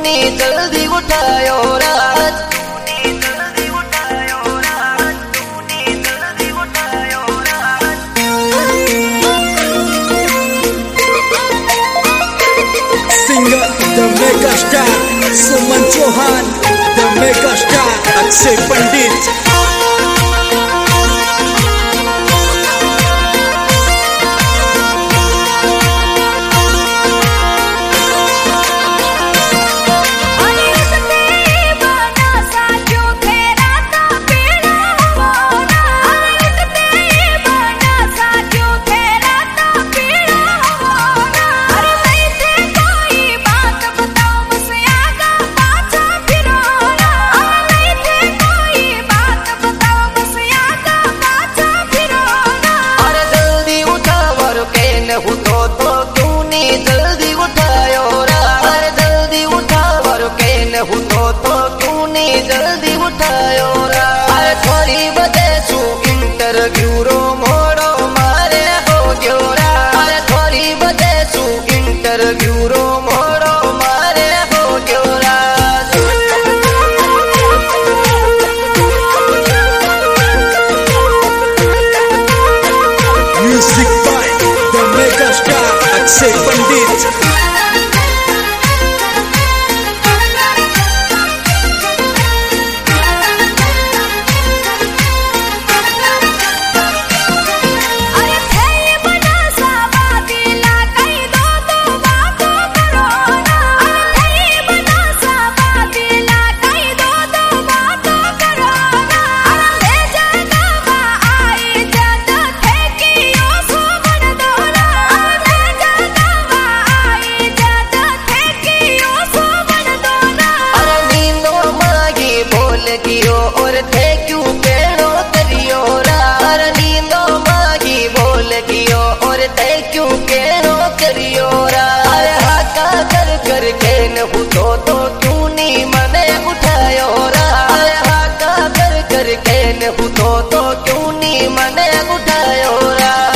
तूने जल्दी उठायो राज। Singer the mega star Suman Chauhan, the mega star Akshay Pandit। जल्दी उठायो रा। थोड़ी बजे सू इंटरव्यू रो मोड़ो मारे हो गयो रा। थोड़ी बजे सू इंटरव्यू रो मोड़ो मारे हो गयो रा। Music by the mega star Akshay Pandit। और थे क्यों पेड़ो करियो रार। नींदो मागी बोल कियो और थे क्यों पेड़ो करियो रार। हाका कर कर के न उठो तो क्यों नी मने उठायो रार। हाका कर कर के न उठो तो क्यों नी मने उठायो रार।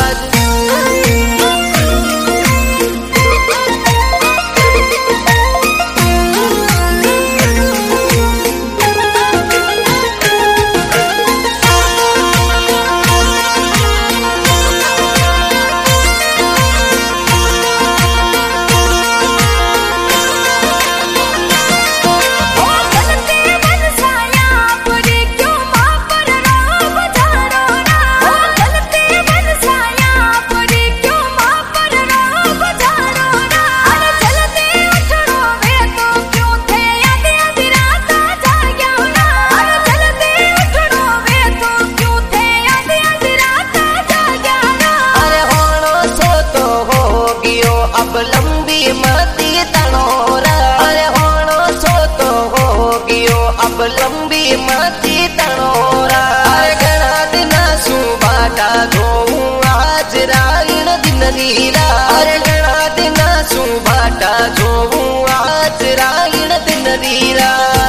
अब लंबी मती तनोरा। अरे होनो सो तो हो गयो अब लंबी मती तनोरा। अरे घना दिन सू बाटा धोऊं आज रायण दिन नीरा। अरे घना दिन सू बाटा धोऊं आज रायण दिन नीरा।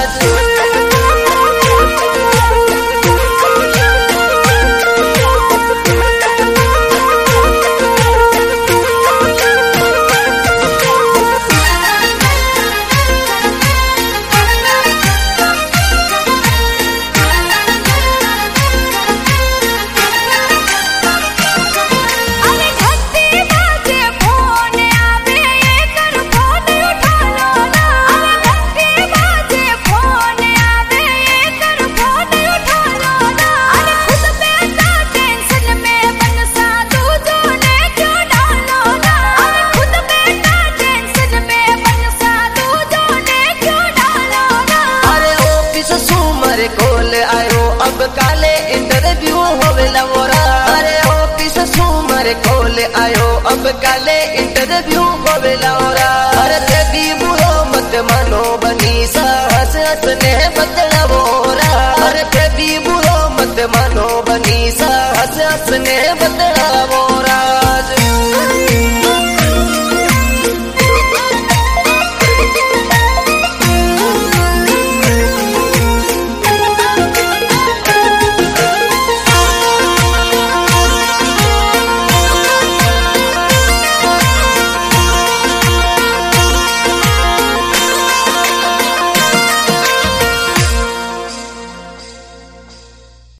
कोल आयो अब काले इंटरव्यू होवेला मोरा। अरे ऑफिस सुमर कोल आयो अब काले इंटरव्यू होवेला मोरा। अरे तेरी बुरो मत मानो बनी सा हंस हंस ने बदला वो